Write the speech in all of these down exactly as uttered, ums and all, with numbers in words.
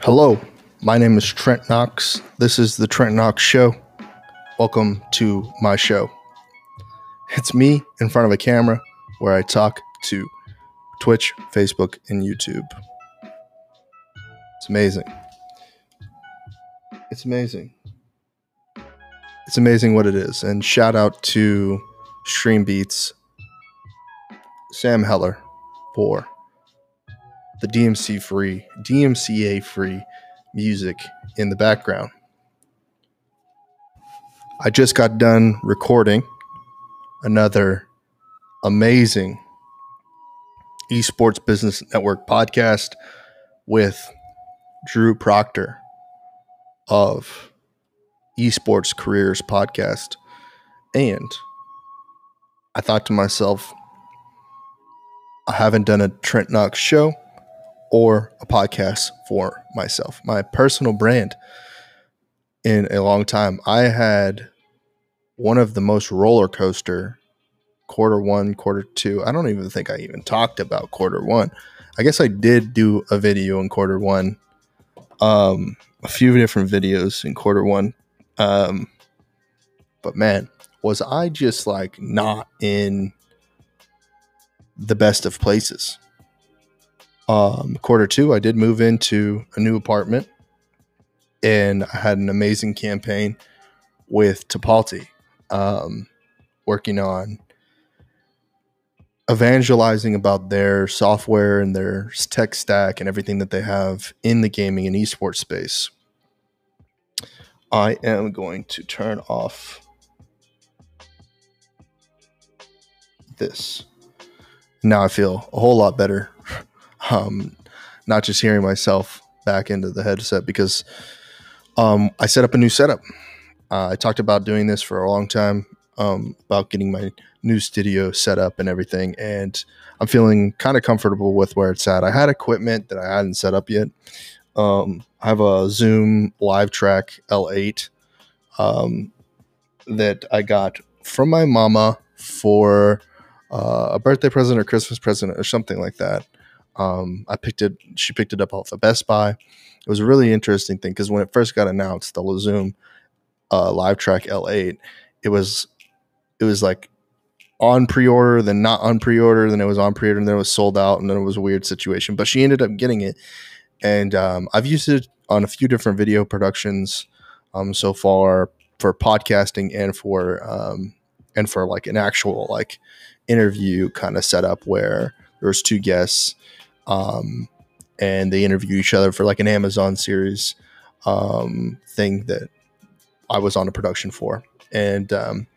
Hello, my name is Trent Knox. This is the Trent Knox Show. Welcome to my show. It's me in front of a camera where I talk to Twitch, Facebook, and YouTube. It's amazing. It's amazing. It's amazing what it is. And shout out to Stream Beats, Sam Heller, for the D M C free, D M C A free music in the background. I just got done recording another amazing Esports Business Network podcast with Drew Proctor of Esports Careers Podcast. And I thought to myself, I haven't done a Trent Knox show or a podcast for myself, my personal brand, in a long time. I had one of the most roller coaster quarter one, quarter two. I don't even think I even talked about quarter one. I guess I did do a video in quarter one, um, a few different videos in quarter one. Um, but man, was I just like not in the best of places. Um, quarter two, I did move into a new apartment, and I had an amazing campaign with Tipalti, um, working on evangelizing about their software and their tech stack and everything that they have in the gaming and esports space. I am going to turn off this. Now I feel a whole lot better. Um, not just hearing myself back into the headset, because um, I set up a new setup. Uh, I talked about doing this for a long time, um, about getting my new studio set up and everything, and I'm feeling kind of comfortable with where it's at. I had equipment that I hadn't set up yet. Um, I have a Zoom LiveTrack L eight um, that I got from my mama for uh, a birthday present or Christmas present or something like that. Um, I picked it. She picked it up off of Best Buy. It was a really interesting thing because when it first got announced, the Zoom uh, LiveTrack L eight, it was it was like on pre-order, then not on pre-order, then it was on pre-order, and then it was sold out, and then it was a weird situation. But she ended up getting it, and um, I've used it on a few different video productions um, so far, for podcasting and for um, and for like an actual like interview kind of setup where there's two guests. Um, and they interview each other for like an Amazon series um, thing that I was on a production for. And, um,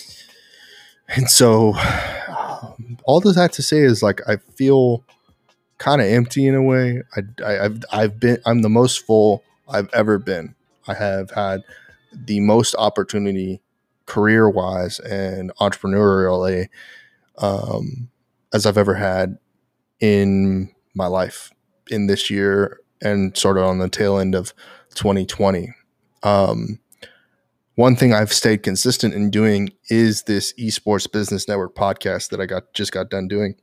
and so um, all this I have to say is like, I feel kind of empty in a way. I, I, I've, I've been, I'm the most full I've ever been. I have had the most opportunity career wise and entrepreneurially um, as I've ever had in my life in this year and sort of on the tail end of twenty twenty. Um, one thing I've stayed consistent in doing is this Esports Business Network podcast that I got just got done doing.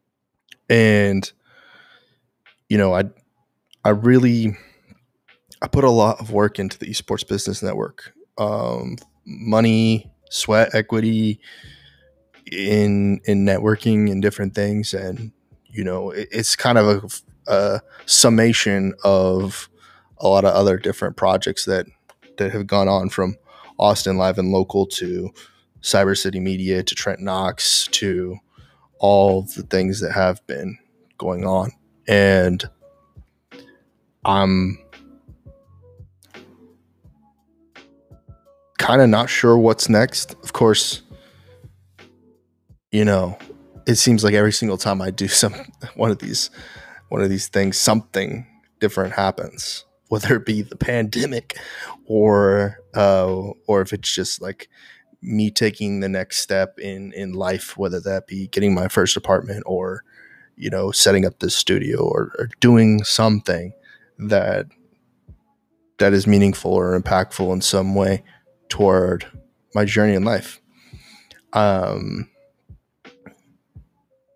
And, you know, I, I really, I put a lot of work into the Esports Business Network, um, money, sweat, equity in, in networking and different things. And, you know, it, it's kind of a, a summation of a lot of other different projects that, that have gone on, from Austin Live and Local to Cyber City Media to Trent Knox to all the things that have been going on. And I'm kind of not sure what's next. Of course, you know, it seems like every single time I do some one of these one of these things, something different happens, whether it be the pandemic or uh, or if it's just like me taking the next step in in life, whether that be getting my first apartment or, you know, setting up this studio or, or doing something that that is meaningful or impactful in some way toward my journey in life. Um,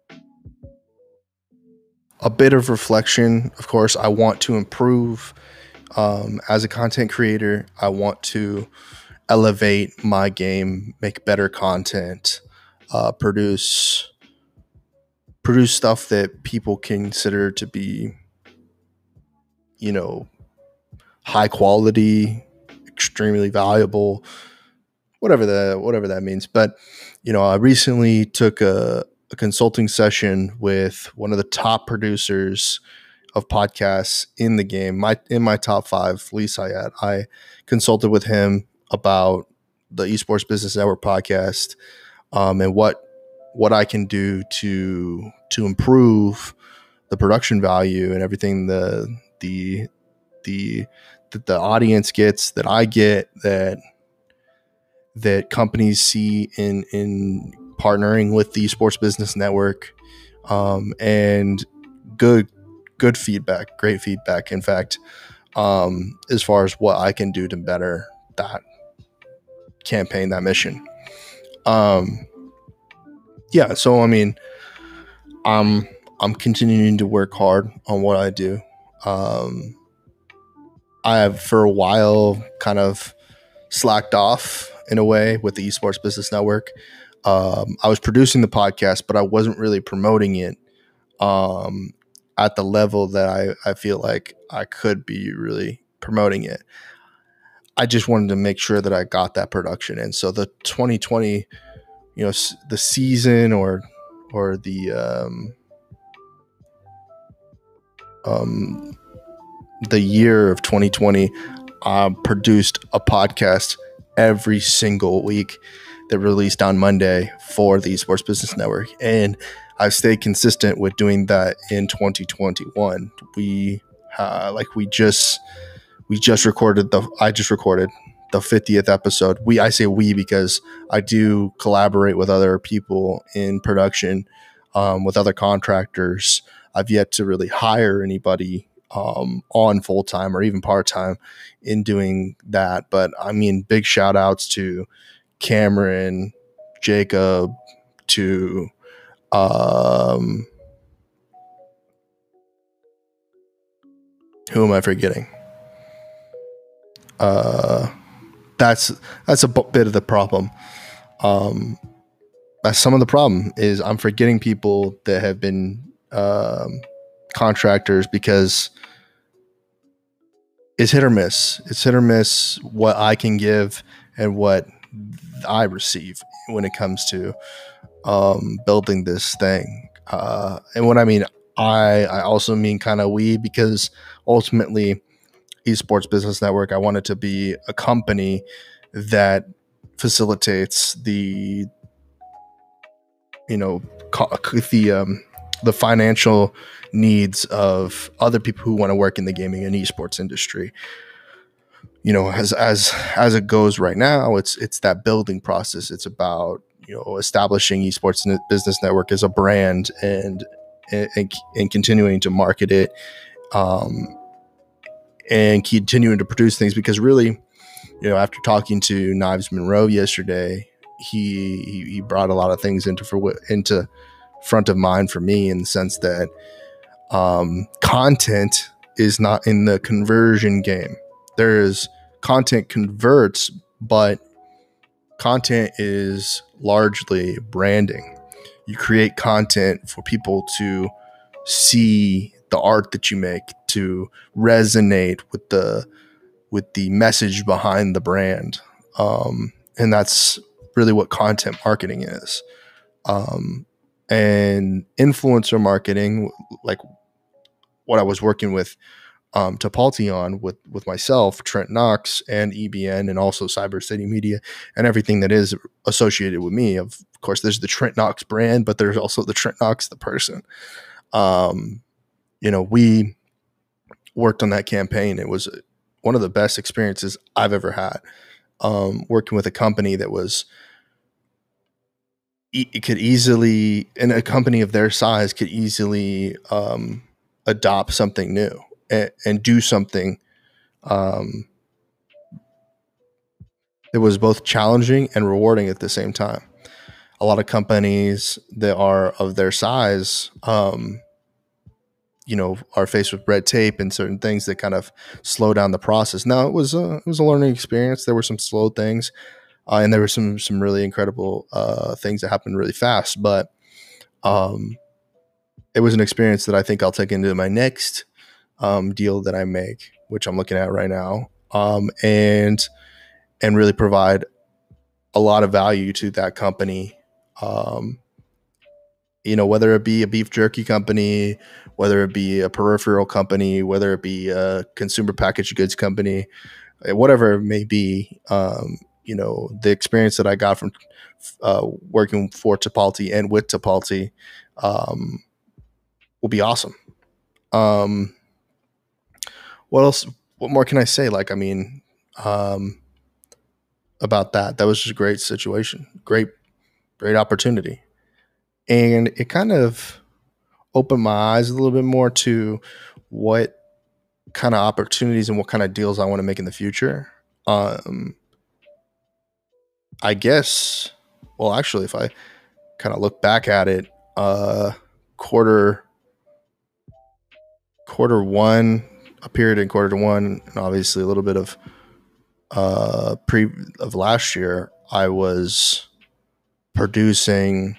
a bit of reflection. Of course, I want to improve Um, as a content creator, I want to elevate my game, make better content, uh, produce produce stuff that people consider to be, you know, high quality, extremely valuable, whatever the whatever that means. But you know, I recently took a, a consulting session with one of the top producers of podcasts in the game. My in my top five, Lee Syed. I consulted with him about the Esports Business Network podcast, um, and what what I can do to to improve the production value and everything the the the that the audience gets, that I get, that that companies see in in partnering with the Esports Business Network, um, and good good feedback, great feedback. In fact, um, as far as what I can do to better that campaign, that mission. Um, yeah, so I mean, I'm I'm continuing to work hard on what I do. Um, I have for a while kind of slacked off in a way with the Esports Business Network. Um, I was producing the podcast, but I wasn't really promoting it um, at the level that I, I feel like I could be really promoting it. I just wanted to make sure that I got that production in. So the twenty twenty, you know, the season or or the um, um, the year of twenty twenty, I produced a podcast every single week that released on Monday for the Esports Business Network. And I've stayed consistent with doing that in twenty twenty-one. We uh, like we just we just recorded the I just recorded the fiftieth episode. We I say we because I do collaborate with other people in production, um, with other contractors. I've yet to really hire anybody um, on full time or even part time in doing that. But I mean, big shout outs to Cameron, Jacob, to um, who am I forgetting? Uh, that's that's a b- bit of the problem. Um, that's some of the problem is I'm forgetting people that have been um, contractors because it's hit or miss. It's hit or miss what I can give and what I receive when it comes to um, building this thing. Uh, and what I mean, I I also mean kind of we, because ultimately Esports Business Network, I want it to be a company that facilitates the, you know, the um, the financial needs of other people who want to work in the gaming and esports industry. You know, as as as it goes right now, it's it's that building process. It's about, you know, establishing Esports Business Network as a brand and and, and continuing to market it, um, and continuing to produce things. Because really, you know, after talking to Knives Monroe yesterday, he he, he brought a lot of things into for into front of mind for me, in the sense that um, content is not in the conversion game. There is content converts, but content is largely branding. You create content for people to see the art that you make, to resonate with the with the message behind the brand, um, and that's really what content marketing is. Um, and influencer marketing, like what I was working with um, Topalti on with with myself, Trent Knox, and E B N, and also Cyber City Media, and everything that is associated with me. Of course, there's the Trent Knox brand, but there's also the Trent Knox, the person. Um, you know, we worked on that campaign. It was one of the best experiences I've ever had. Um, working with a company that was, it could easily, and a company of their size could easily um, adopt something new and, and do something um, that was both challenging and rewarding at the same time. A lot of companies that are of their size, um, you know, are faced with red tape and certain things that kind of slow down the process. Now it was a, it was a learning experience. There were some slow things, uh, and there were some some really incredible uh, things that happened really fast. But um, it was an experience that I think I'll take into my next um, deal that I make, which I'm looking at right now, um, and and really provide a lot of value to that company. Um, you know, whether it be a beef jerky company, whether it be a peripheral company, whether it be a consumer packaged goods company, eh, whatever it may be, um, you know, the experience that I got from uh, working for Tipalti and with Tipalti um, will be awesome. Um, what else? What more can I say? Like, I mean, um, about that, that was just a great situation, great, great opportunity, and it kind of opened my eyes a little bit more to what kind of opportunities and what kind of deals I want to make in the future. Um, I guess, well, actually, if I kind of look back at it, uh, quarter, quarter one, a period in quarter one, and obviously a little bit of uh, pre of last year, I was producing.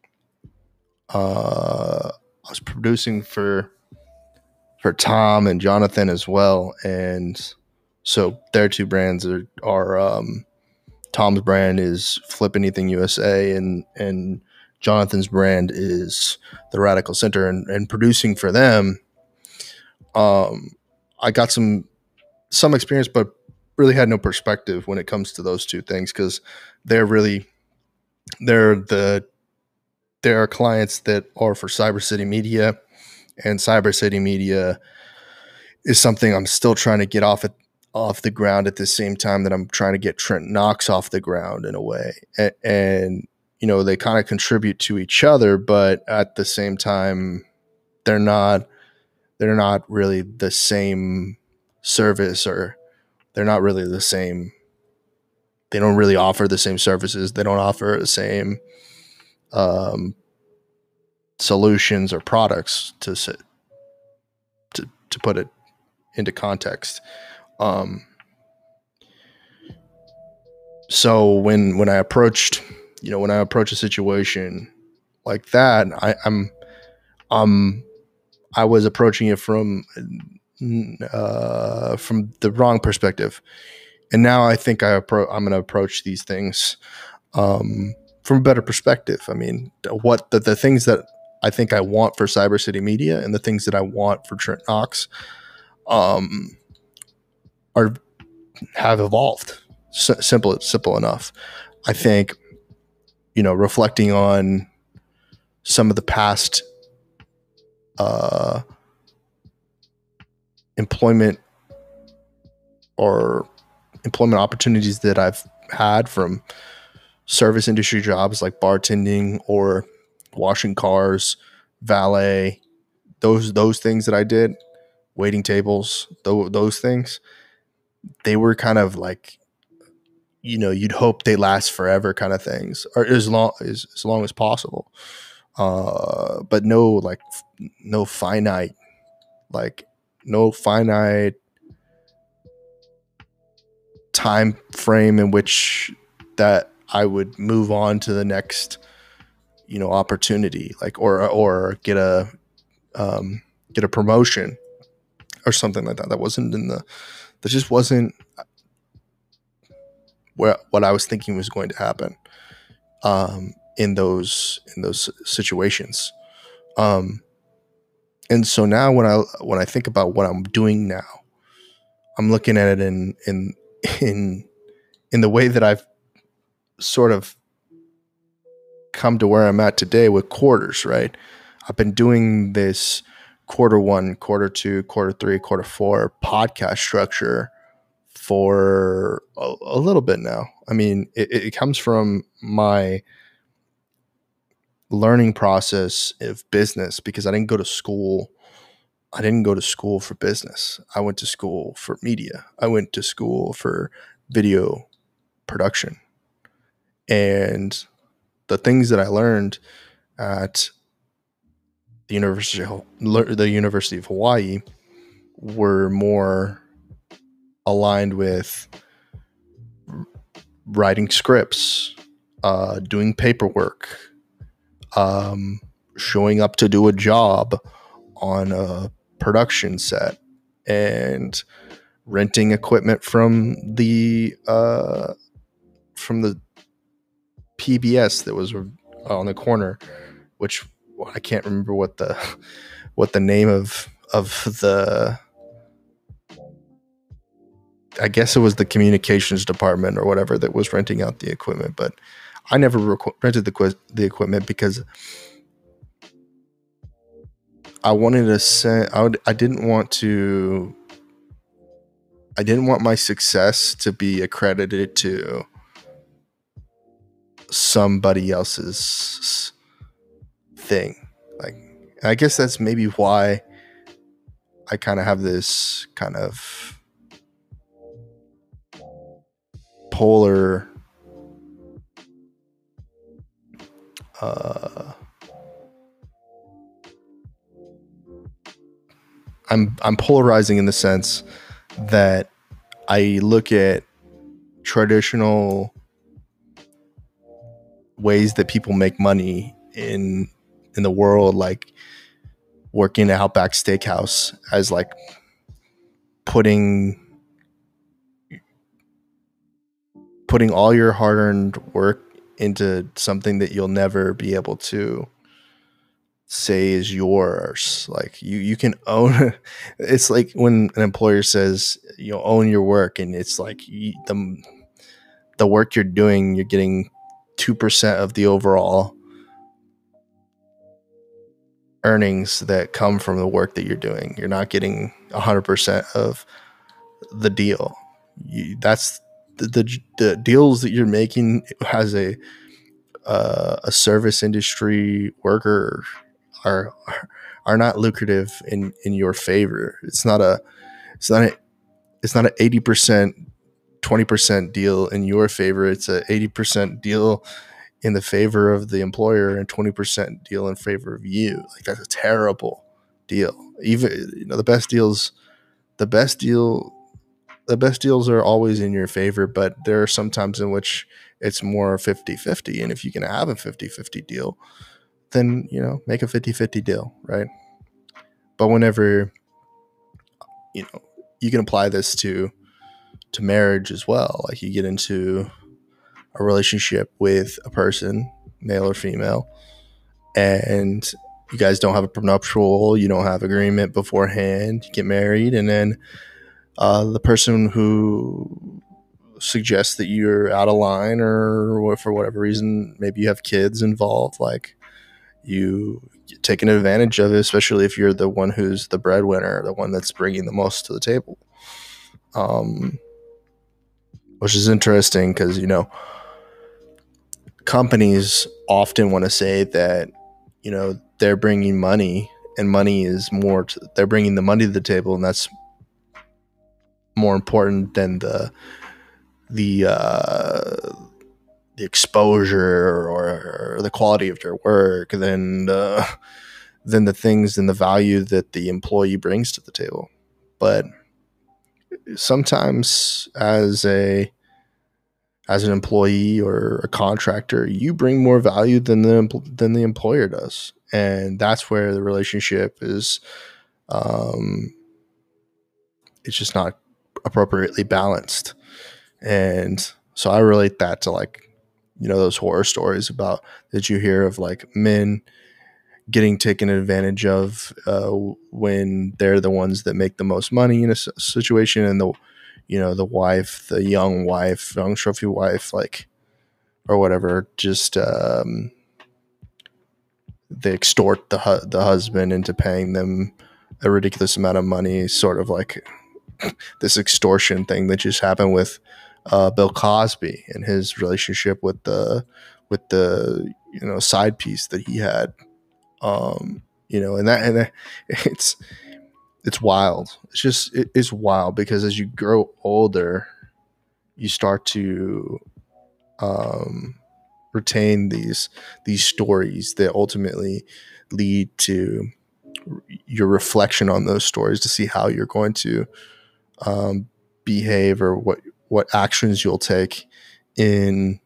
Uh, I was producing for for Tom and Jonathan as well, and so their two brands are are um, Tom's brand is Flip Anything U S A, and and Jonathan's brand is the Radical Center, and, and producing for them. Um, I got some some experience, but really had no perspective when it comes to those two things because they're really they're the there are clients that are for Cyber City Media, and Cyber City Media is something I'm still trying to get off at, off the ground at the same time that I'm trying to get Trent Knox off the ground in a way. And, and you know, they kind of contribute to each other, but at the same time, they're not they're not really the same service, or they're not really the same. They don't really offer the same services. They don't offer the same um, solutions or products to to to put it into context. Um, so when when I approached, you know, when I approach a situation like that, I, I'm um I was approaching it from uh, from the wrong perspective, and now I think I appro- I'm going to approach these things um, from a better perspective. I mean, what the, the things that I think I want for Cyber City Media and the things that I want for Trent Knox um, are have evolved. S- simple, simple enough. I think, you know, reflecting on some of the past uh, employment or employment opportunities that I've had from service industry jobs like bartending or washing cars, valet, those those things that I did, waiting tables, those, those things, they were kind of like, you know, you'd hope they last forever kind of things, or as long as as long as possible. Uh, but no, like no finite, like no finite time frame in which that I would move on to the next, you know, opportunity, like or or get a um, get a promotion or something like that. That wasn't in the that just wasn't where what I was thinking was going to happen um, in those in those situations. Um, and so now when I when I think about what I'm doing now, I'm looking at it in in in in the way that I've sort of come to where I'm at today with quarters, right? I've been doing this quarter one, quarter two, quarter three, quarter four podcast structure for a, a little bit now. I mean, it, it comes from my learning process of business because I didn't go to school. I didn't go to school for business. I went to school for media. I went to school for video production. And the things that I learned at the University of, the University of Hawaii were more aligned with writing scripts, uh, doing paperwork, um, showing up to do a job on a production set, and renting equipment from the uh, from the P B S that was on the corner, which well, I can't remember what the what the name of of the I guess it was the communications department or whatever that was renting out the equipment, but I never rec- rented the the equipment because I wanted to send. I would, I didn't want to. I didn't want my success to be accredited to somebody else's thing. Like, I guess that's maybe why I kind of have this kind of polar uh I'm I'm polarizing in the sense that I look at traditional ways that people make money in in the world, like working at Outback Steakhouse, as like putting putting all your hard-earned work into something that you'll never be able to say is yours. Like you you can own it's like when an employer says you own your work, and it's like you, the the work you're doing, you're getting two percent of the overall earnings that come from the work that you're doing. You're not getting one hundred percent of the deal. You, that's the, the the deals that you're making as a uh, a service industry worker are are not lucrative in in your favor. It's not a it's not a it's not an eighty percent twenty percent deal in your favor. It's a eighty percent deal in the favor of the employer and twenty percent deal in favor of you. Like, that's a terrible deal. Even, you know, the best deals the best deal the best deals are always in your favor, but there are some times in which it's more fifty-fifty. And if you can have a fifty-fifty deal, then, you know, make a fifty-fifty deal, right? But whenever, you know, you can apply this to to marriage as well. Like, you get into a relationship with a person, male or female, and you guys don't have a prenuptial, you don't have agreement beforehand, you get married, and then uh, the person who suggests that you're out of line, or for whatever reason, maybe you have kids involved, like, you taking advantage of it, especially if you're the one who's the breadwinner, the one that's bringing the most to the table. Um, which is interesting because, you know, companies often want to say that, you know, they're bringing money, and money is more, to, they're bringing the money to the table, and that's more important than the, the, uh, the exposure or, or the quality of their work, than uh, than the things and the value that the employee brings to the table. But sometimes, as a as an employee or a contractor, you bring more value than the than the employer does, and that's where the relationship is. Um, it's just not appropriately balanced, and so I relate that to, like, you know, those horror stories about that you hear of, like, men getting taken advantage of uh, when they're the ones that make the most money in a situation, and the, you know, the wife, the young wife, young trophy wife, like, or whatever, just um, they extort the hu- the husband into paying them a ridiculous amount of money, sort of like this extortion thing that just happened with uh, Bill Cosby and his relationship with the with the you know side piece that he had. Um, you know, and that and that, it's it's wild. It's just it, it's wild because as you grow older, you start to um, retain these these stories that ultimately lead to your reflection on those stories to see how you're going to um, behave or what what actions you'll take in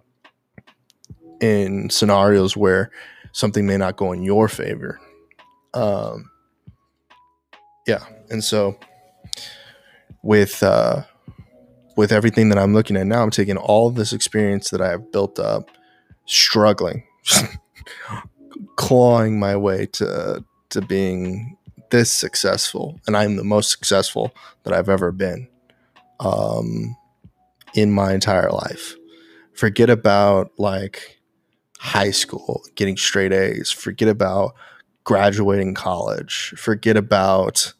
in scenarios where something may not go in your favor. Um, yeah, and so with uh, with everything that I'm looking at now, I'm taking all of this experience that I have built up, struggling, clawing my way to to being this successful, and I'm the most successful that I've ever been um, in my entire life. Forget about like high school, getting straight A's. Forget about graduating college. Forget about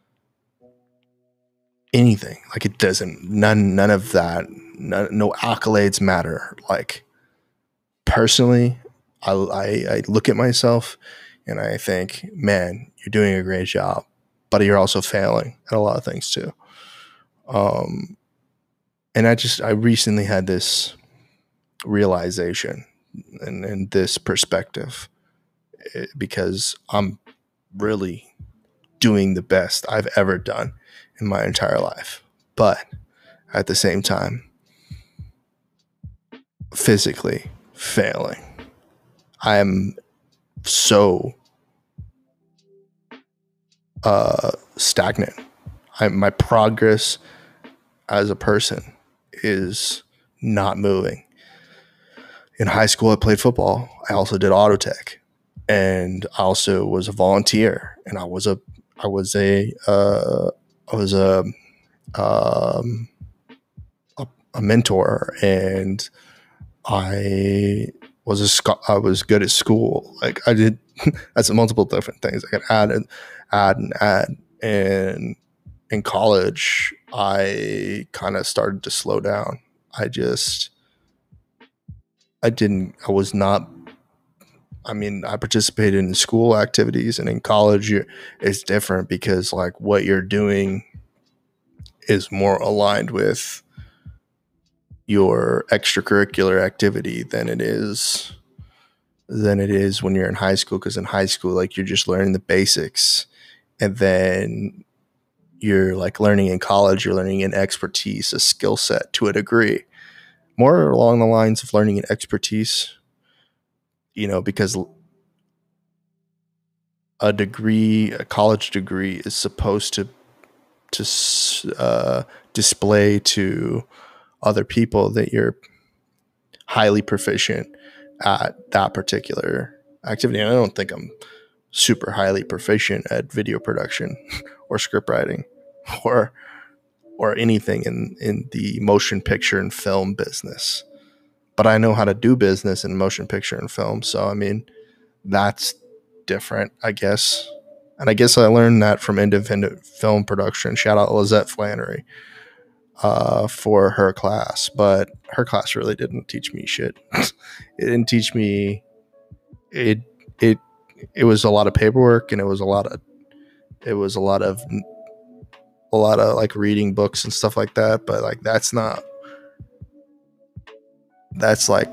anything. Like it doesn't. None. None of that. None, no accolades matter. Like personally, I, I, I look at myself and I think, man, you're doing a great job, but you're also failing at a lot of things too. Um, and I just, I recently had this realization and, and this perspective eh, because I'm really doing the best I've ever done in my entire life. But at the same time, physically failing. I am so uh, stagnant. I, my progress as a person is not moving. In high school, I played football. I also did auto tech, and I also was a volunteer. And I was a, I was a, uh, I was a, um, a, a mentor, and I was a, sc- I was good at school. Like I did, that's multiple different things. I could add and add and add. And in college, I kind of started to slow down. I just, I didn't, I was not, I mean, I participated in school activities, and in college, you, it's different because like what you're doing is more aligned with your extracurricular activity than it is than it is when you're in high school. Because in high school, like you're just learning the basics, and then you're like learning in college, you're learning an expertise, a skill set to a degree, more along the lines of learning an expertise, you know, because a degree, a college degree is supposed to, to uh, display to other people that you're highly proficient at that particular activity. And I don't think I'm super highly proficient at video production or script writing or or anything in, in the motion picture and film business. But I know how to do business in motion picture and film. So, I mean, that's different, I guess. And I guess I learned that from independent film production. Shout out Lizette Flannery uh, for her class. But her class really didn't teach me shit. It didn't teach me. It it it was a lot of paperwork, and it was a lot of it was a lot of a lot of like reading books and stuff like that. But like that's not that's like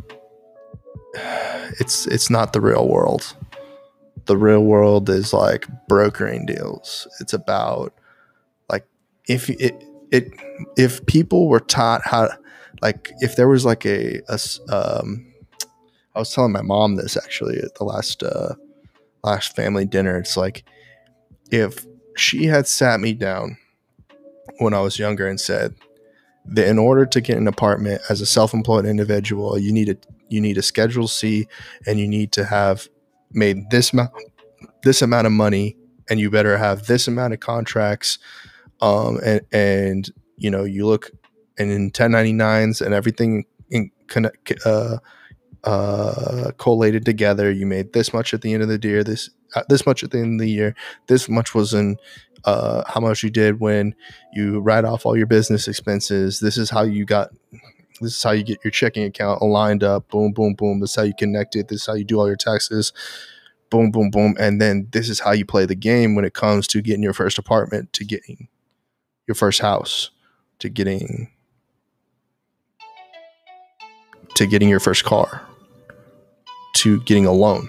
it's it's not the real world. The real world is like brokering deals. It's about like if it it if people were taught how, like if there was like a, a um I was telling my mom this actually at the last uh last family dinner. It's like if she had sat me down when I was younger and said that in order to get an apartment as a self-employed individual, you need a you need a Schedule C, and you need to have made this amount this amount of money, and you better have this amount of contracts, um, and and you know you look and in ten ninety-nines and everything in connect, uh, uh, collated together. You made this much at the end of the year, this uh, this much at the end of the year, this much was in uh, how much you did when you write off all your business expenses. This is how you got. This is how you get your checking account aligned up. Boom, boom, boom. This is how you connect it. This is how you do all your taxes. Boom, boom, boom. And then this is how you play the game when it comes to getting your first apartment, to getting your first house, to getting to getting your first car, to getting a loan,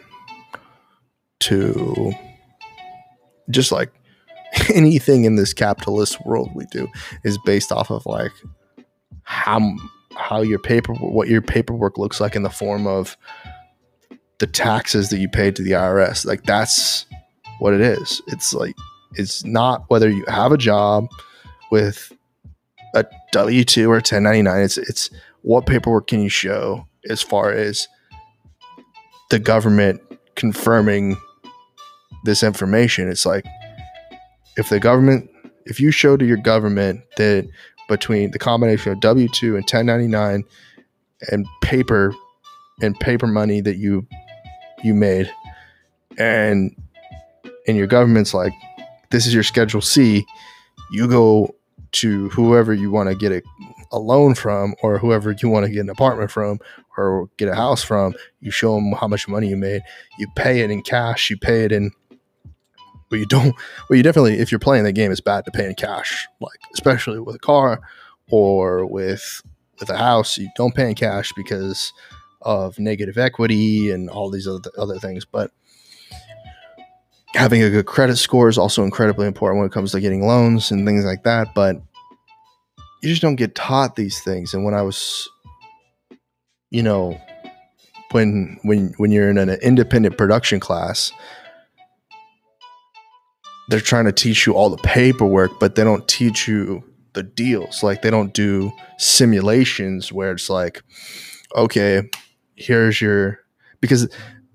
to just like anything in this capitalist world we do is based off of like how how your paper what your paperwork looks like in the form of the taxes that you paid to the I R S. Like that's what it is. It's like it's not whether you have a job with a W two or ten ninety-nine. It's it's what paperwork can you show as far as the government confirming this information. It's like if the government, if you show to your government that between the combination of W two and ten ninety-nine and paper and paper money that you you made, and and your government's like, this is your Schedule C, you go to whoever you want to get a, a loan from, or whoever you want to get an apartment from or get a house from, you show them how much money you made, you pay it in cash, you pay it in, but you don't, well, you definitely, if you're playing the game, it's bad to pay in cash, like especially with a car or with with a house. You don't pay in cash because of negative equity and all these other other things. But having a good credit score is also incredibly important when it comes to getting loans and things like that. But you just don't get taught these things. And when I was, you know, when when when you're in an independent production class, they're trying to teach you all the paperwork, but they don't teach you the deals. Like they don't do simulations where it's like, okay, here's your, because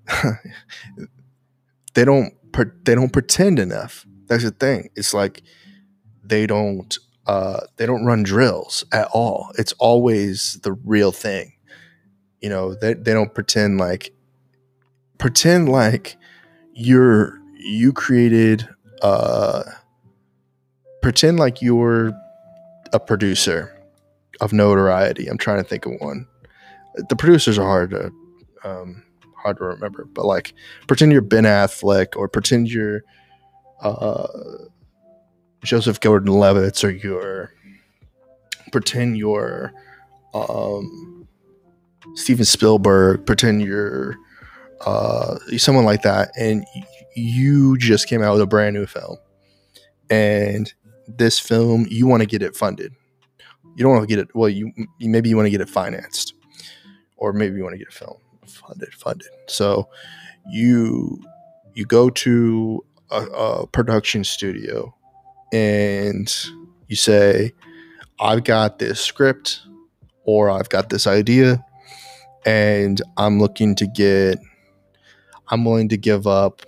they don't they don't pretend enough. That's the thing. It's like they don't uh, they don't run drills at all. It's always the real thing. You know, they they don't pretend like pretend like you're you created uh pretend like you're a producer of notoriety. I'm trying to think of one. The producers are hard to um hard to remember, but like pretend you're Ben Affleck, or pretend you're uh Joseph Gordon-Levitt, or you're pretend you're um Steven Spielberg, pretend you're uh someone like that, and you just came out with a brand new film, and this film, you want to get it funded. You don't want to get it, well, you maybe you want to get it financed, or maybe you want to get a film funded funded so you you go to a, a production studio and you say, I've got this script, or I've got this idea, and I'm looking to get I'm willing to give up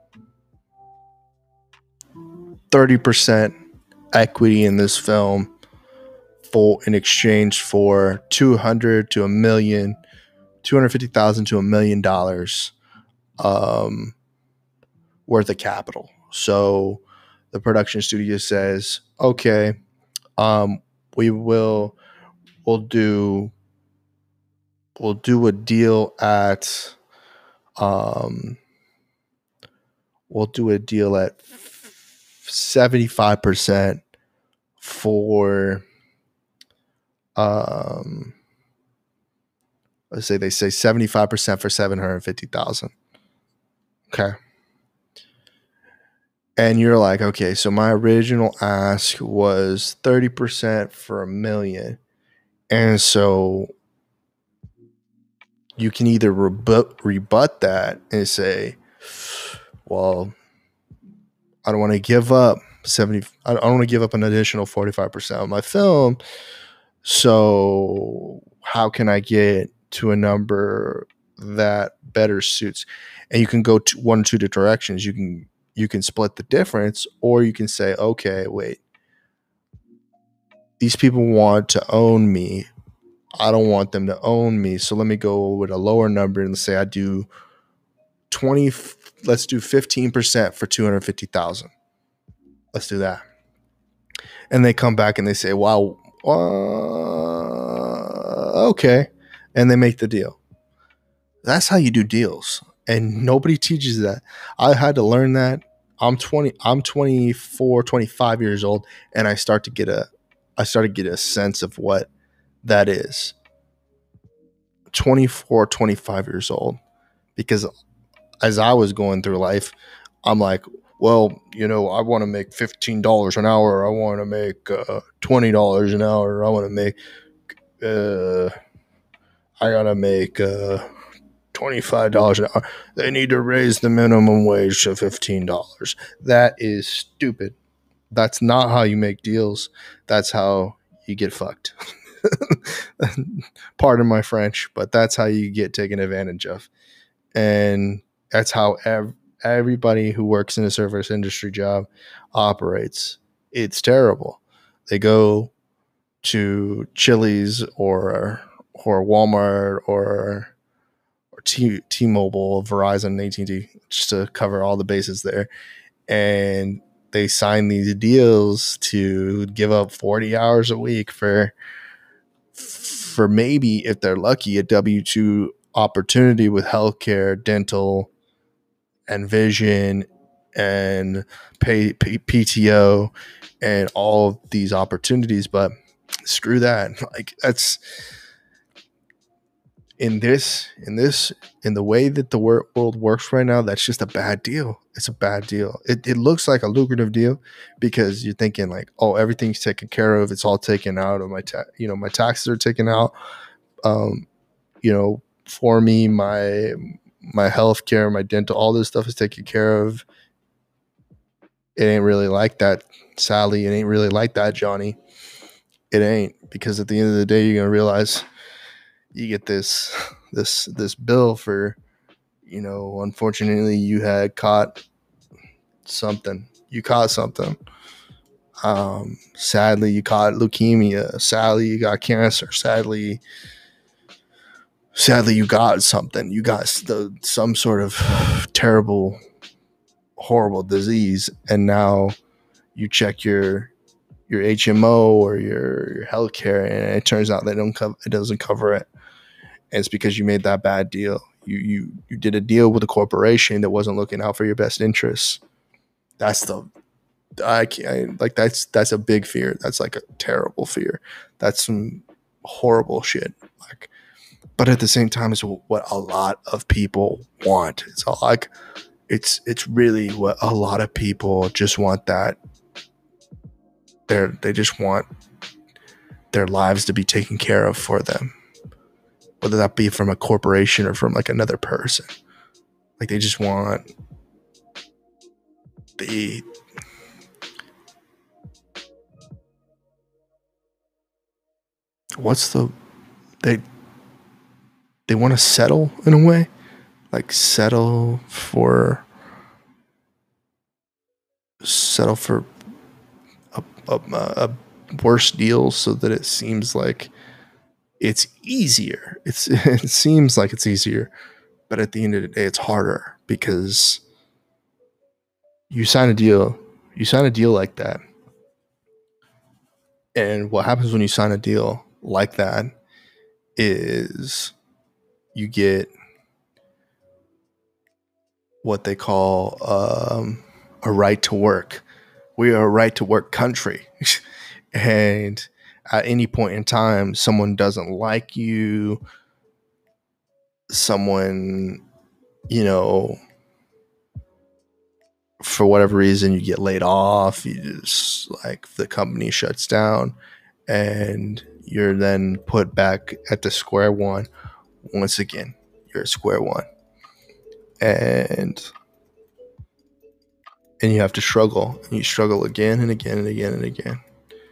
thirty percent equity in this film for in exchange for two hundred to a million, two hundred fifty thousand to a million dollars um, worth of capital. So the production studio says, okay, um, we will we'll do we'll do a deal at um, we'll do a deal at seventy-five percent for um let's say they say seventy-five percent for seven hundred fifty thousand. Okay. And you're like, okay, so my original ask was thirty percent for a million. And so you can either rebut, rebut that and say, well, I don't want to give up seventy, I don't want to give up an additional forty-five percent of my film. So how can I get to a number that better suits? And you can go to one or two directions. You can you can split the difference, or you can say, okay, wait, these people want to own me. I don't want them to own me. So let me go with a lower number and say I do twenty, let's do fifteen percent for two hundred fifty thousand. Let's do that. And they come back and they say, wow, uh, okay. And they make the deal. That's how you do deals. And nobody teaches that. I had to learn that. I'm twenty, I'm twenty-four, twenty-five years old, and I start to get a I start to get a sense of what that is. twenty-four, twenty-five years old, because as I was going through life, I'm like, well, you know, I want to make fifteen dollars an hour. I want to make uh, twenty dollars an hour. I want to make, uh, I got to make uh, twenty-five dollars an hour. They need to raise the minimum wage to fifteen dollars. That is stupid. That's not how you make deals. That's how you get fucked. Pardon my French, but that's how you get taken advantage of. And that's how ev- everybody who works in a service industry job operates. It's terrible. They go to Chili's or or Walmart or or T T-Mobile, Verizon, A T and T, just to cover all the bases there, and they sign these deals to give up forty hours a week for for maybe, if they're lucky, a W two opportunity with healthcare, dental, and vision, and pay, pay P T O, and all of these opportunities. But screw that. Like, that's in this in this in the way that the wor- world works right now. That's just a bad deal. It's a bad deal. It, it looks like a lucrative deal because you're thinking like, oh, everything's taken care of. It's all taken out of my ta- you know, my taxes are taken out. Um, you know, for me, my my health care, my dental, all this stuff is taken care of. It ain't really like that, Sally. It ain't really like that, Johnny. It ain't, because at the end of the day, you're gonna realize you get this this this bill for, you know, unfortunately you had caught something. You caught something. Um, sadly, you caught leukemia. Sadly, you got cancer. Sadly, sadly, you got something. You got the, some sort of terrible, horrible disease, and now you check your your H M O or your, your healthcare, and it turns out they don't cover. It doesn't cover it. And it's because you made that bad deal. You you you did a deal with a corporation that wasn't looking out for your best interests. That's the I can't, like, that's that's a big fear. That's like a terrible fear. That's some horrible shit. Like, but at the same time, it's what a lot of people want. It's all like it's it's really what a lot of people just want. That they're they just want their lives to be taken care of for them, whether that be from a corporation or from like another person. Like, they just want the what's the they they want to settle in a way, like settle for settle for a, a, a worse deal so that it seems like it's easier. It's it seems like it's easier, but at the end of the day, it's harder because you sign a deal. You sign a deal like that, and what happens when you sign a deal like that is you get what they call um, a right to work. We are a right to work country. And at any point in time, someone doesn't like you, someone, you know, for whatever reason, you get laid off, you just, like, the company shuts down, and you're then put back at the square one. Once again, you're at square one. And and you have to struggle, and you struggle again and again and again and again.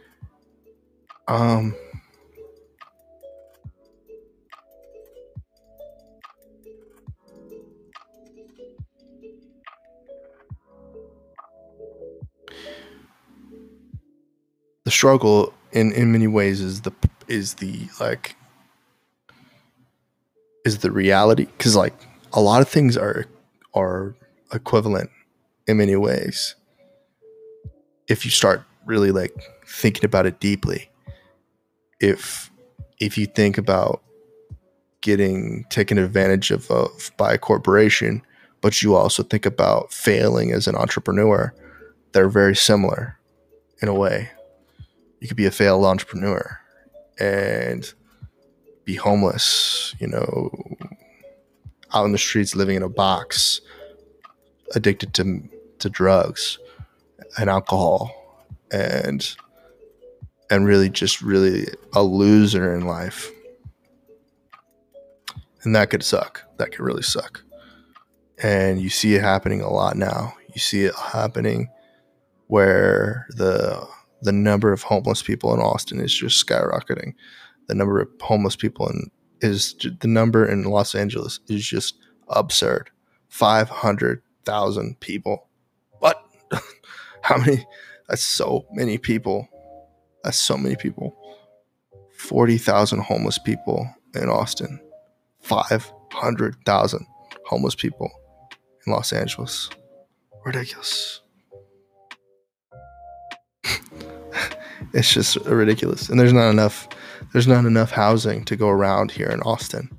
Um, the struggle in, in many ways is the is the like is the reality, because like a lot of things are are equivalent in many ways if you start really like thinking about it deeply. If if you think about getting taken advantage of, of by a corporation, but you also think about failing as an entrepreneur, they're very similar in a way. You could be a failed entrepreneur and be homeless, you know, out in the streets, living in a box, addicted to to drugs and alcohol, and and really just really a loser in life. And that could suck. That could really suck. And you see it happening a lot now. You see it happening where the the number of homeless people in Austin is just skyrocketing. The number of homeless people in is the number in Los Angeles is just absurd. five hundred thousand people. What? How many? That's so many people. That's so many people. forty thousand homeless people in Austin. five hundred thousand homeless people in Los Angeles. Ridiculous. It's just ridiculous. And there's not enough there's not enough housing to go around here in Austin.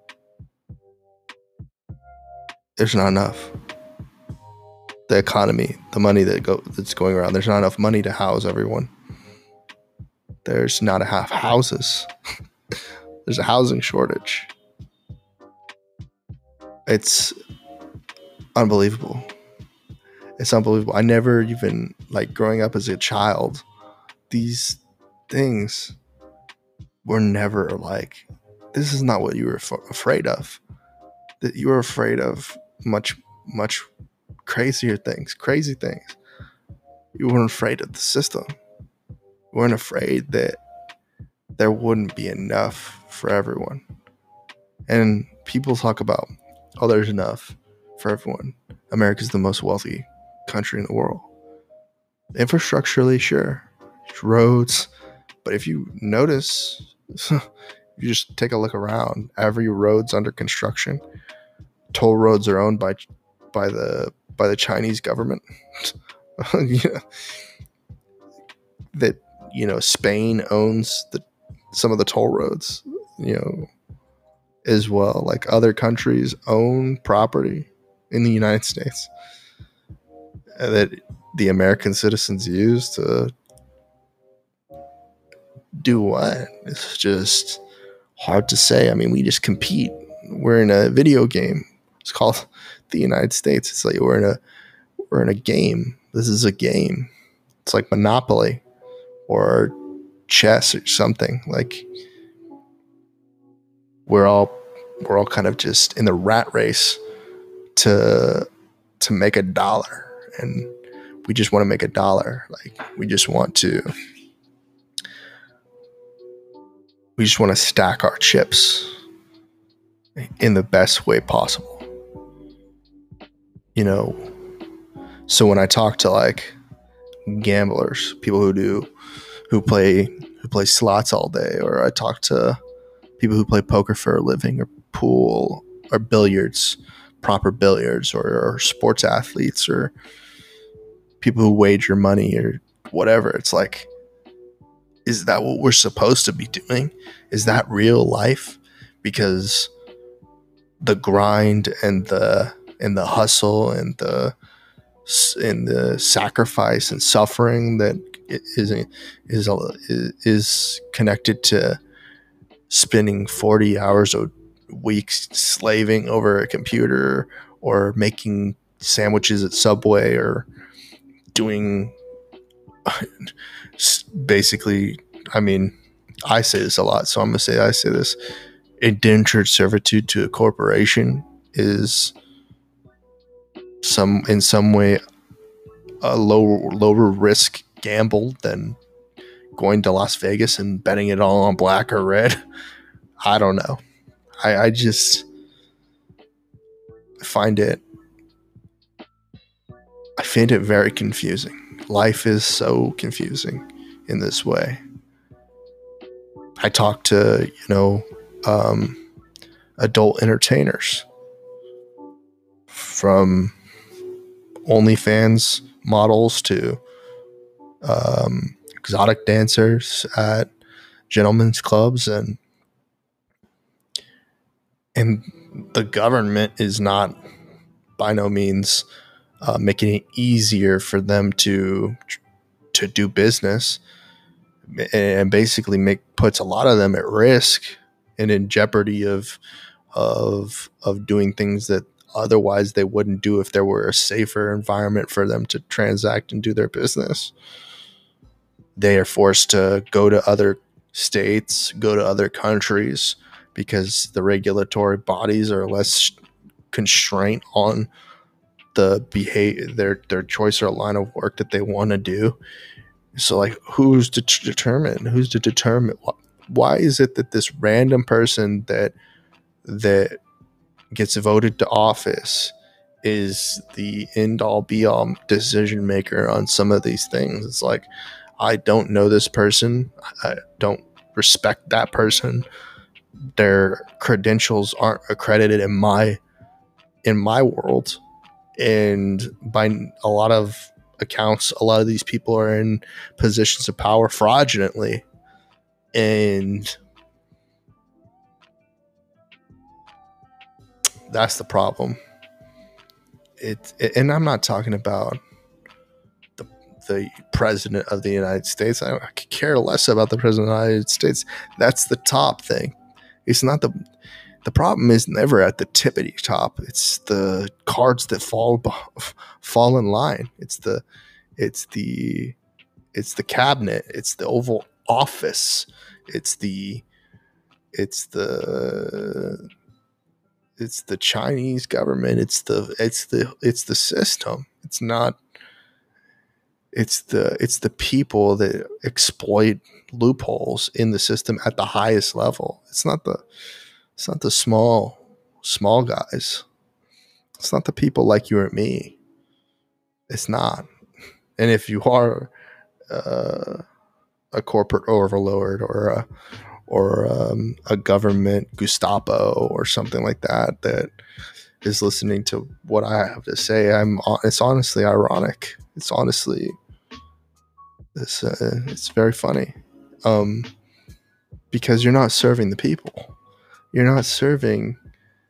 There's not enough. The economy, the money that go that's going around, there's not enough money to house everyone. There's not enough houses. There's a housing shortage. It's unbelievable. It's unbelievable. I never even, like, growing up as a child, these things were never like, this is not what you were f- afraid of. That you were afraid of much, much crazier things, crazy things. You weren't afraid of the system. You weren't afraid that there wouldn't be enough for everyone. And people talk about, oh, there's enough for everyone. America's the most wealthy country in the world. Infrastructurally, sure. Roads. But if you notice, you just take a look around. Every road's under construction. Toll roads are owned by by the by the Chinese government. Yeah. That, you know, Spain owns the some of the toll roads, you know, as well. Like, other countries own property in the United States that the American citizens use to do what? It's just hard to say. I mean, we just compete. We're in a video game. It's called the United States. It's like we're in a we're in a game. This is a game. It's like Monopoly or chess or something. Like, we're all we're all kind of just in the rat race to to make a dollar, and we just want to make a dollar. Like, we just want to we just want to stack our chips in the best way possible. You know, so when I talk to, like, gamblers, people who do who play who play slots all day, or I talk to people who play poker for a living, or pool, or billiards, proper billiards, or, or sports athletes, or people who wager money or whatever. It's like, is that what we're supposed to be doing? Is that real life? Because the grind and the and the hustle and the and the sacrifice and suffering that is is is connected to spending forty hours a week slaving over a computer, or making sandwiches at Subway, or doing basically, I mean, I say this a lot, so I'm gonna say I say this: indentured servitude to a corporation is some in some way a lower lower risk gamble than going to Las Vegas and betting it all on black or red. I don't know. I, I just find it I find it very confusing. Life is so confusing in this way. I talk to, you know, um, adult entertainers, from OnlyFans models to um, exotic dancers at gentlemen's clubs, and and the government is not, by no means, uh, making it easier for them to to do business, and basically make puts a lot of them at risk and in jeopardy of of of doing things that otherwise they wouldn't do if there were a safer environment for them to transact and do their business. They are forced to go to other states, go to other countries, because the regulatory bodies are less constraint on the behavior, their their choice or line of work that they want to do. So, like, who's to determine? Who's to determine? Why is it that this random person that that gets voted to office is the end all be all decision maker on some of these things? It's like, I don't know this person. I don't respect that person. Their credentials aren't accredited in my in my world. And by a lot of accounts, a lot of these people are in positions of power fraudulently. And that's the problem. It, it and I'm not talking about the the president of the United States. I, I could care less about the president of the United States. That's the top thing. It's not the the problem is never at the tippity top. It's the cards that fall fall in line. It's the it's the it's the cabinet. It's the Oval Office. It's the it's the it's the Chinese government. It's the it's the it's the system. It's not it's the it's the people that exploit loopholes in the system at the highest level. It's not the It's not the small, small guys. It's not the people like you or me. It's not. And if you are uh, a corporate overlord or a or um, a government Gestapo or something like that that is listening to what I have to say, I'm. It's honestly ironic. It's honestly, it's uh, it's very funny, um, because you're not serving the people. You're not serving.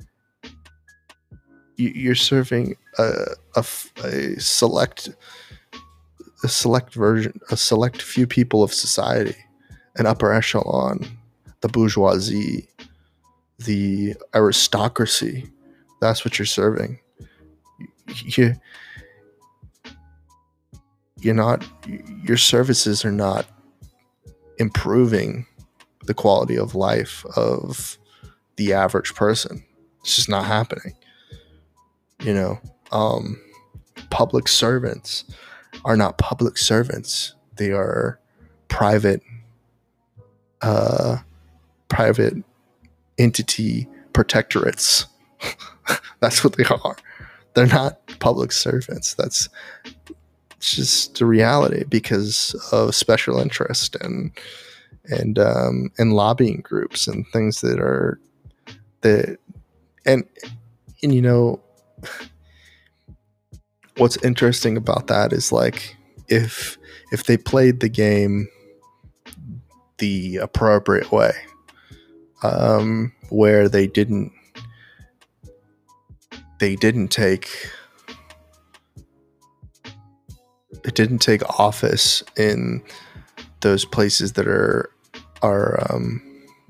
You're serving a, a, a select, a select version, a select few people of society, an upper echelon, the bourgeoisie, the aristocracy. That's what you're serving. You, you're not. Your services are not improving the quality of life of the average person. It's just not happening. You know, um, public servants are not public servants. They are private, uh, private entity protectorates. That's what they are. They're not public servants. That's just the reality because of special interest and and um, and lobbying groups and things that are that and and you know. What's interesting about that is, like, if if they played the game the appropriate way, um, where they didn't they didn't take it didn't take office in those places that are are um,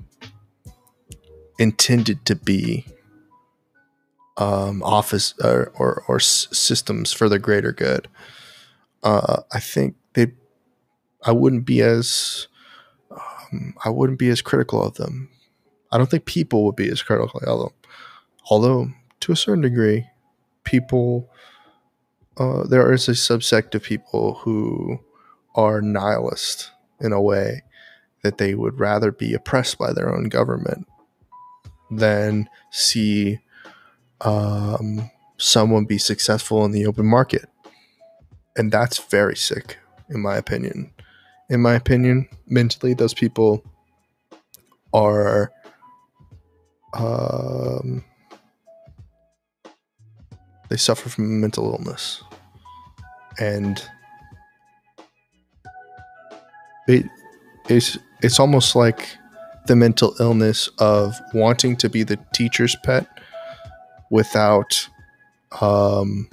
intended to be Um, office or, or, or s- systems for the greater good. Uh, I think they, I wouldn't be as, um, I wouldn't be as critical of them. I don't think people would be as critical of them. Although, to a certain degree, people, uh, there is a subsect of people who are nihilist in a way that they would rather be oppressed by their own government than see um, someone be successful in the open market. And that's very sick, in my opinion. In my opinion, mentally, those people are um, they suffer from mental illness. And it, it's, it's almost like the mental illness of wanting to be the teacher's pet without um,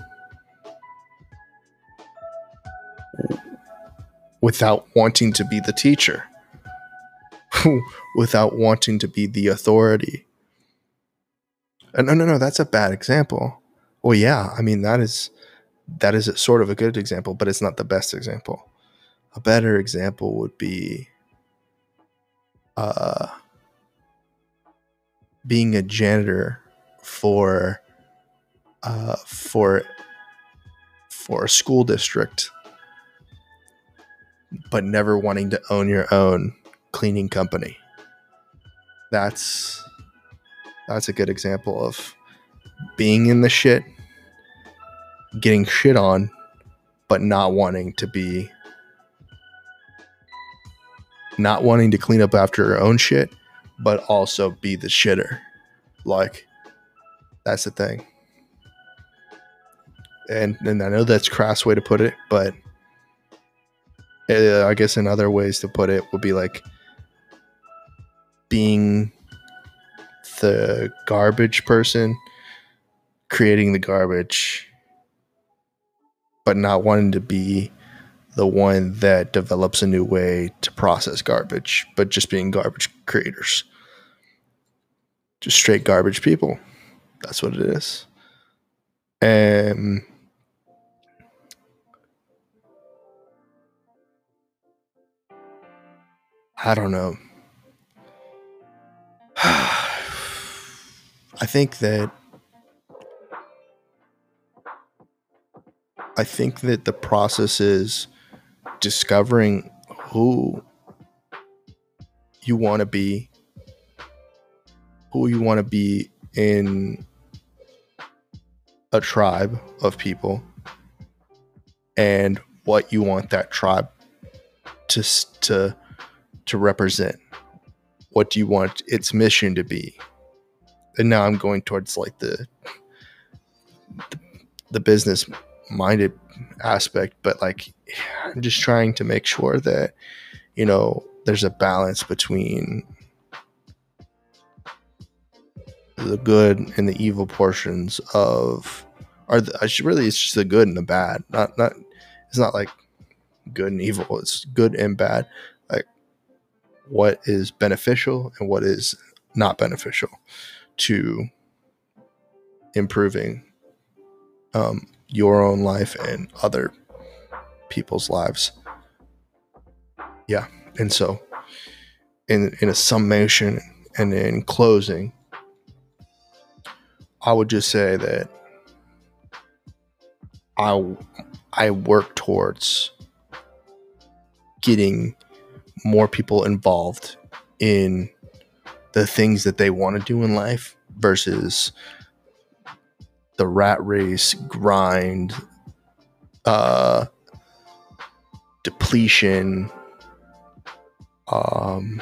without wanting to be the teacher. without wanting to be the authority. Uh, no, no, no, that's a bad example. Well, yeah, I mean that is that is a, sort of a good example, but it's not the best example. A better example would be uh, being a janitor for uh, for for a school district, but never wanting to own your own cleaning company. That's that's a good example of being in the shit, getting shit on, but not wanting to be not wanting to clean up after your own shit, but also be the shitter. Like, that's the thing. And and I know that's a crass way to put it, but uh, I guess in other ways to put it would be like being the garbage person, creating the garbage, but not wanting to be the one that develops a new way to process garbage, but just being garbage creators. Just straight garbage people. That's what it is. And I don't know. I think that I think that the process is discovering who you want to be, who you want to be in a tribe of people, and what you want that tribe to to to represent. What do you want its mission to be? And now I'm going towards like the the, the business minded aspect, but like I'm just trying to make sure that, you know, there's a balance between the good and the evil portions of, or the, I should really, it's just the good and the bad. Not, not, it's not like good and evil. It's good and bad. Like what is beneficial and what is not beneficial to improving um, your own life and other people's lives. Yeah. And so in, in a summation and in closing, I would just say that I, I work towards getting more people involved in the things that they want to do in life versus the rat race, grind, uh, depletion, um,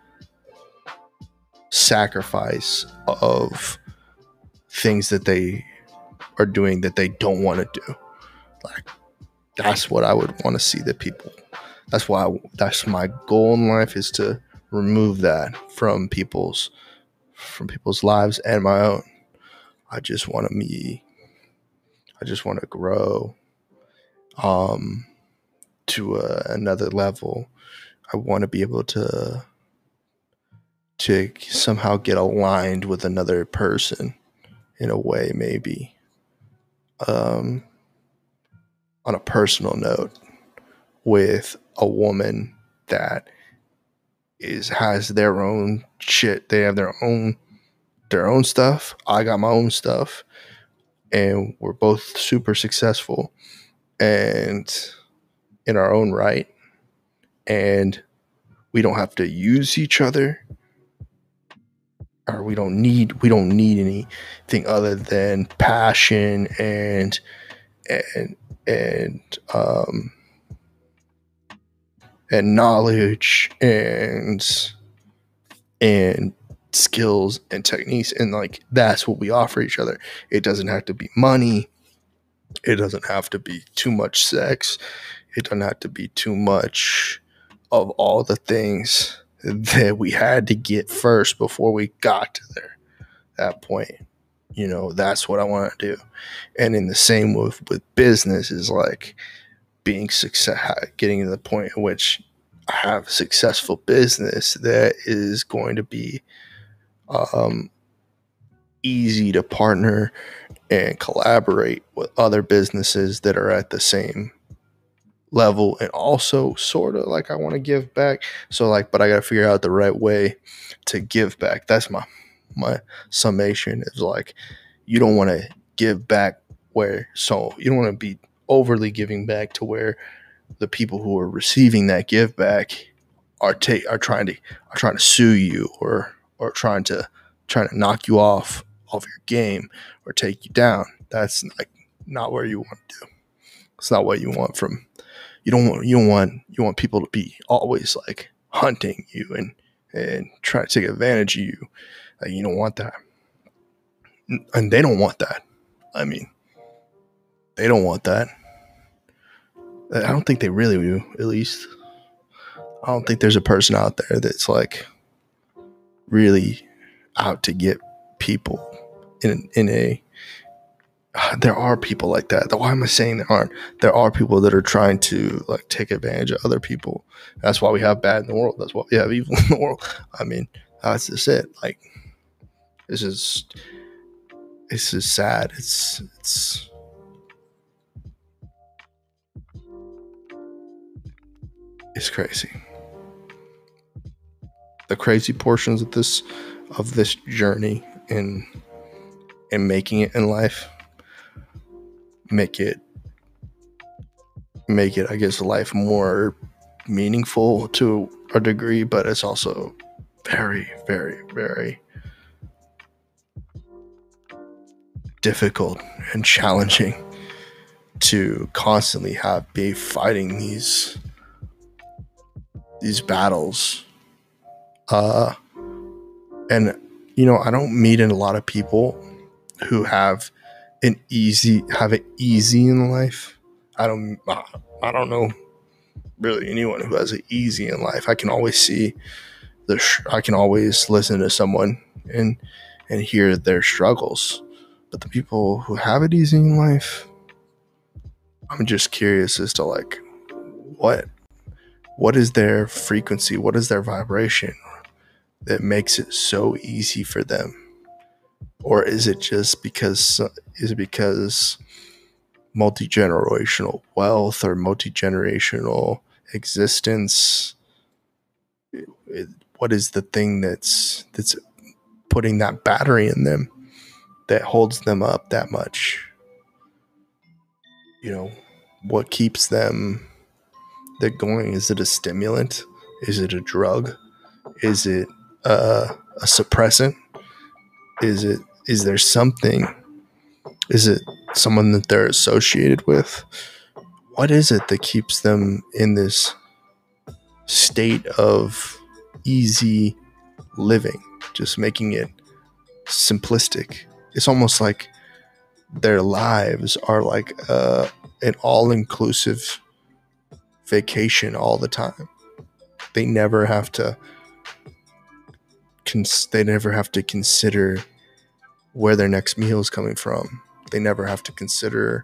sacrifice of things that they are doing that they don't want to do. Like, that's what I would want to see that people, that's why I, that's my goal in life, is to remove that from people's, from people's lives and my own. I just want to be, I just want to grow um, to a, another level. I want to be able to, to somehow get aligned with another person in a way, maybe um, on a personal note, with a woman that is has their own shit. They have their own their own stuff. I got my own stuff, and we're both super successful and in our own right, and we don't have to use each other, or we don't need we don't need anything other than passion and and and um and knowledge and and skills and techniques, and like that's what we offer each other. It doesn't have to be money, it doesn't have to be too much sex, it doesn't have to be too much of all the things that we had to get first before we got to there that point. You know, that's what I want to do. And in the same with with business, is like being success, getting to the point in which have a successful business that is going to be um, easy to partner and collaborate with other businesses that are at the same level, and also sort of like I want to give back. So like, but I got to figure out the right way to give back. That's my my summation is like, you don't want to give back where, so you don't want to be overly giving back to where the people who are receiving that give back are take are trying to are trying to sue you, or or trying to trying to knock you off of your game or take you down. That's like not where you want to do. It's not what you want from you don't want you don't want you want people to be always like hunting you and and trying to take advantage of you. Like, you don't want that. And they don't want that. I mean, they don't want that. I don't think they really do, at least. I don't think there's a person out there that's like really out to get people in in a uh, there are people like that. Why am I saying there aren't? There are people that are trying to like take advantage of other people. That's why we have bad in the world. That's why we have evil in the world. I mean, that's just it. Like, this is this is sad. It's it's it's crazy. The crazy portions of this of this journey in in making it in life make it make it I guess life more meaningful to a degree, but it's also very very very difficult and challenging to constantly have be fighting these these battles. Uh, and, you know, I don't meet in a lot of people who have an easy, have it easy in life. I don't, I don't know really anyone who has it easy in life. I can always see the, I can always listen to someone and, and hear their struggles. But the people who have it easy in life, I'm just curious as to like, what, what is their frequency? What is their vibration that makes it so easy for them? Or is it just because is it because multi-generational wealth or multi-generational existence? What is the thing that's that's putting that battery in them that holds them up that much? You know, what keeps them they're going? Is it a stimulant? Is it a drug? Is it uh, a suppressant? Is it? Is there something? Is it someone that they're associated with? What is it that keeps them in this state of easy living, just making it simplistic? It's almost like their lives are like uh, an all-inclusive vacation all the time. They never have to cons- they never have to consider where their next meal is coming from. They never have to consider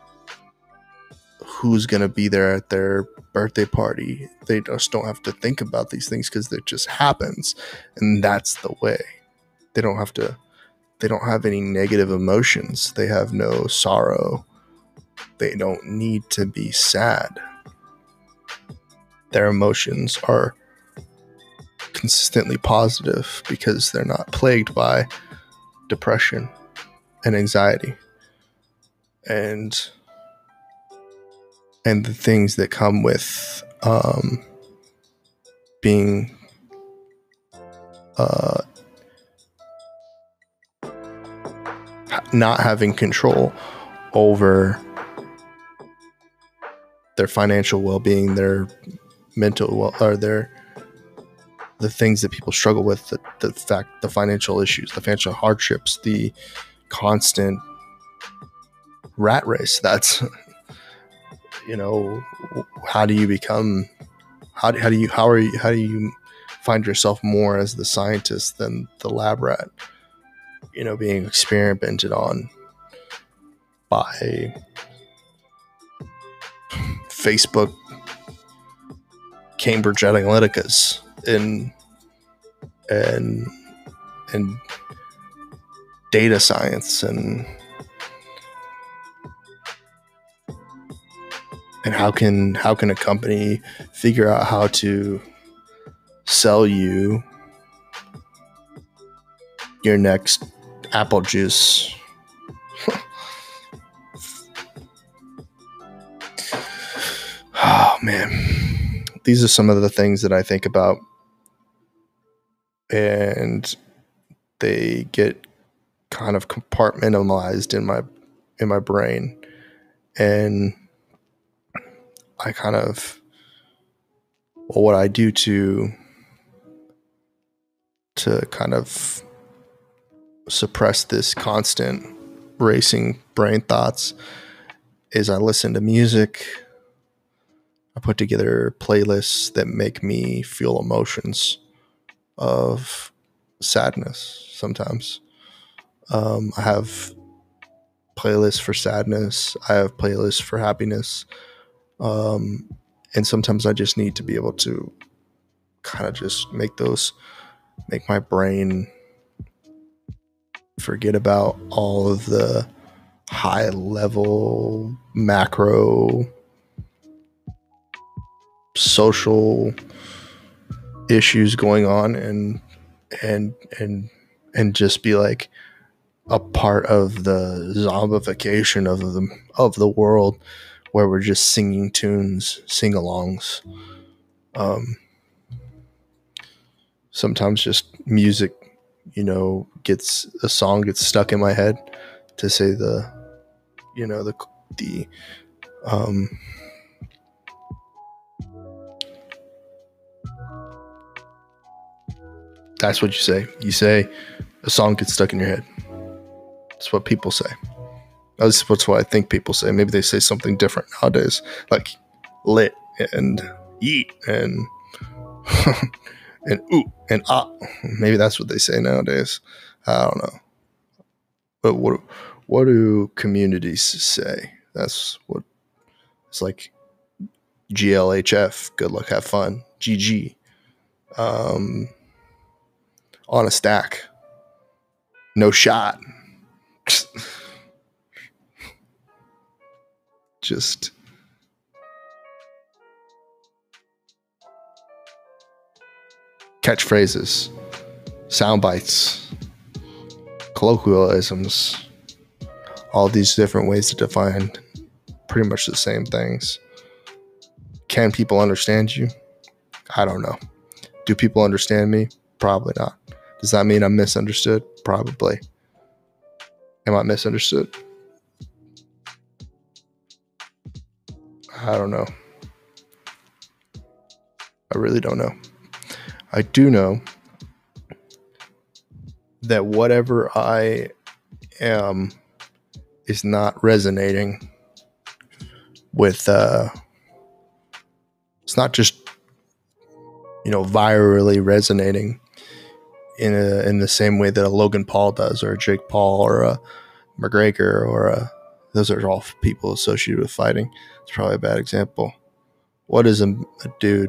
who's going to be there at their birthday party. They just don't have to think about these things because it just happens. And that's the way. They don't have to, they don't have any negative emotions. They have no sorrow. They don't need to be sad. Their emotions are consistently positive because they're not plagued by depression and anxiety and and the things that come with um, being uh, not having control over their financial well-being, their mental well, or their the things that people struggle with, the, the fact, the financial issues, the financial hardships, the constant rat race. That's, you know, how do you become, how do, how do you, how are you, how do you find yourself more as the scientist than the lab rat, you know, being experimented on by Facebook Cambridge Analytica's and and and data science and and how can how can a company figure out how to sell you your next apple juice. Oh man, these are some of the things that I think about, and they get kind of compartmentalized in my in my brain, and I kind of well, what I do to to kind of suppress this constant racing brain thoughts is I listen to music. I put together playlists that make me feel emotions of sadness sometimes. Um, I have playlists for sadness. I have playlists for happiness. Um, and sometimes I just need to be able to kind of just make those, make my brain forget about all of the high level macro social issues going on and and and and just be like a part of the zombification of the of the world where we're just singing tunes, sing-alongs. Um, sometimes just music, you know, gets a song gets stuck in my head to say the, you know, the the um that's what you say. You say a song gets stuck in your head. That's what people say. That's what I think people say. Maybe they say something different nowadays, like lit and yeet and and ooh and ah. Maybe that's what they say nowadays. I don't know. But what what do communities say? That's what it's like. G L H F. Good luck, have fun. G G. Um, on a stack. No shot. Just catchphrases, sound bites, colloquialisms, all these different ways to define pretty much the same things. Can people understand you? I don't know. Do people understand me? Probably not. Does that mean I'm misunderstood? Probably. Am I misunderstood? I don't know. I really don't know. I do know that whatever I am is not resonating with, uh, it's not just, you know, virally resonating in a, in the same way that a Logan Paul does, or a Jake Paul, or a McGregor, or a, those are all people associated with fighting. It's probably a bad example. What is a, a dude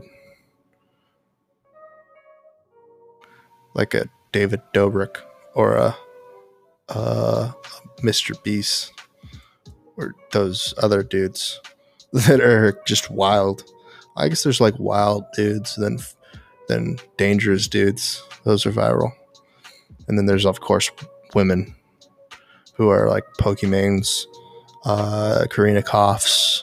like a David Dobrik or a, a Mister Beast or those other dudes that are just wild? I guess there's like wild dudes, then then dangerous dudes. Those are viral. And then there's of course women who are like Pokimans, uh, Karina Koffs,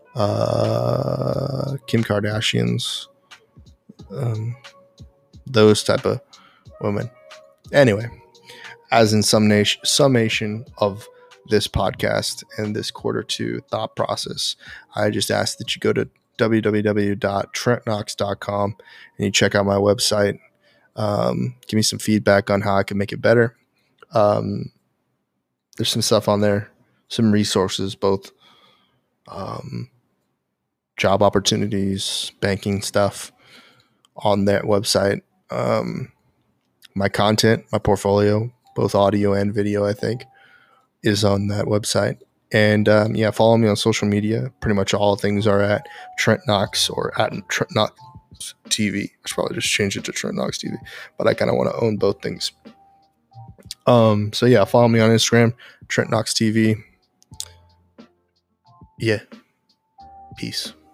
uh, Kim Kardashians, um, those type of women. Anyway, as in some nation, summation of this podcast and this quarter two thought process, I just ask that you go to w w w dot trent knox dot com and you check out my website. Um, give me some feedback on how I can make it better. Um, there's some stuff on there, some resources, both um, job opportunities, banking stuff on that website. Um, my content, my portfolio, both audio and video, I think, is on that website. And um, yeah, follow me on social media. Pretty much all things are at Trent Knox or at Trent Knox, T V. I should probably just change it to Trent Knox T V, but I kind of want to own both things. Um, so yeah, follow me on Instagram, Trent Knox T V. Yeah. Peace.